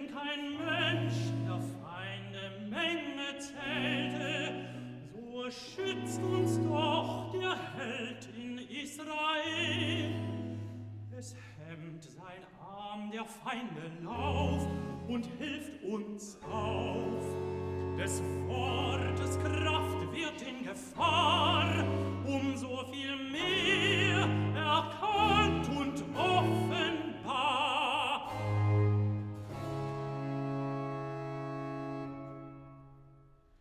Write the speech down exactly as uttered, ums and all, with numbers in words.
kein Mensch der Feinde Menge zählte, so schützt uns doch der Held in Israel. Es hemmt sein Arm der Feinde Lauf und hilft uns auf. Des Wortes Kraft wird in Gefahr